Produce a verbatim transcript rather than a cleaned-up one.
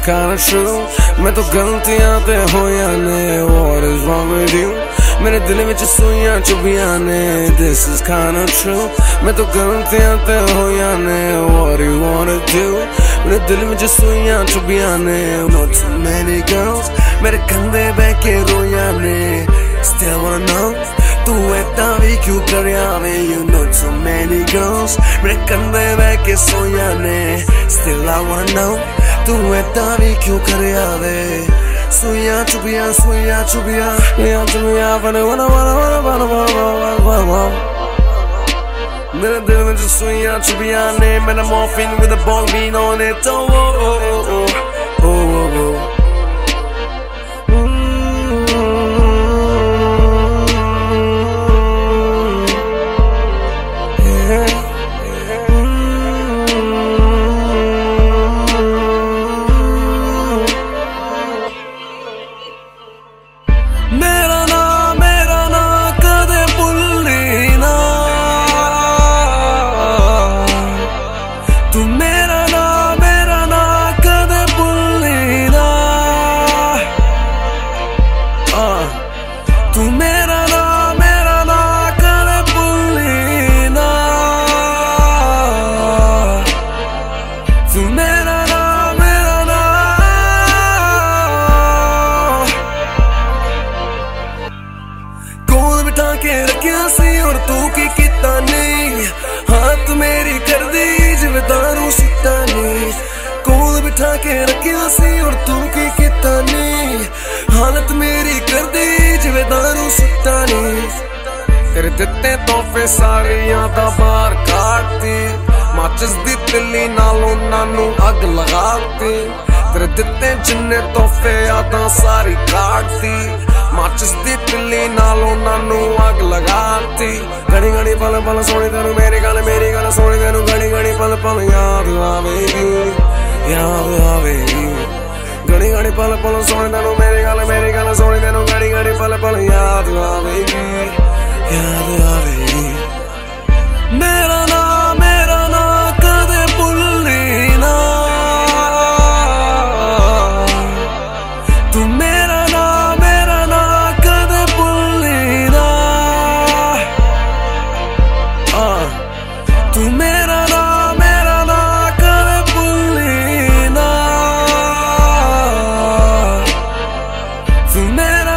kinda true. मैं तो गलतियां ते होया ने, what is wrong with you? मेरे दिल विच सुइयां चुभियां ने, this is kinda true. मैं तो गलतियां ते होया ने, what do you wanna do? मेरे दिल विच सुइयां चुभियां ने, not too many girls मेरे कंधे बह के रोया ने, still wanna know तू ऐता भी क्यों करया वे, you know too many girls मेरे कंधे बह के सोया ने, still I wanna know तू ऐता भी क्यों करया वे, सुइयां चुभियां सुइयां चुभियां सुइयां चुभियां वना वना वना वना वना वना वना मेरे दिल में जो सुइयां चुभियां ने, मेरा morphine with a bong bean on it, oh oh oh oh oh oh oh मेरा ना मेरा ना कदे भुल्ली ना, तू मेरा ना मेरा ना कदे भुल्ली ना, तू मेरा ना मेरा ना कदे भुल्ली ना, तू मेरा ना मेरा ना कोल बिठा के रखिया सी और तू की किता नहीं, हाथ मेरी कर दी जिवें दारू सुट्टा नहीं, कोल बिठा के रखिया सी और तू की किता नहीं, हालत मेरी कर दी जिवें दारू सुट्टा नहीं, तेरे दिते तोहफे सारे यादां बाहर काटती, माचिस दी तिल्ली नाल उन्हां नूं अग लगाती, तेरे दिते जिन्ने तोहफे यादां सारी काटती, माचिस दी तिल्ली नाल उन्हां नूं अग लगाती, घड़ी घड़ी पल पल सोनी तेनू मेरी गल मेरी गल सोनी तेनू घड़ी घड़ी पल पल याद आवेगी याद आवेगी, घड़ी घड़ी पल पल सोनी तेनू मेरी गल मेरी गल सोनी तेनू घड़ी घड़ी पल पल याद आवेगी याद आवेगी, मेरा ना मेरा ना कदे भुल्ली ना, तू मेरा ना मेरा ना कदे भुल्ली ना, तू मेरा ना मेरा ना कदे भुल्ली ना, तू मेरा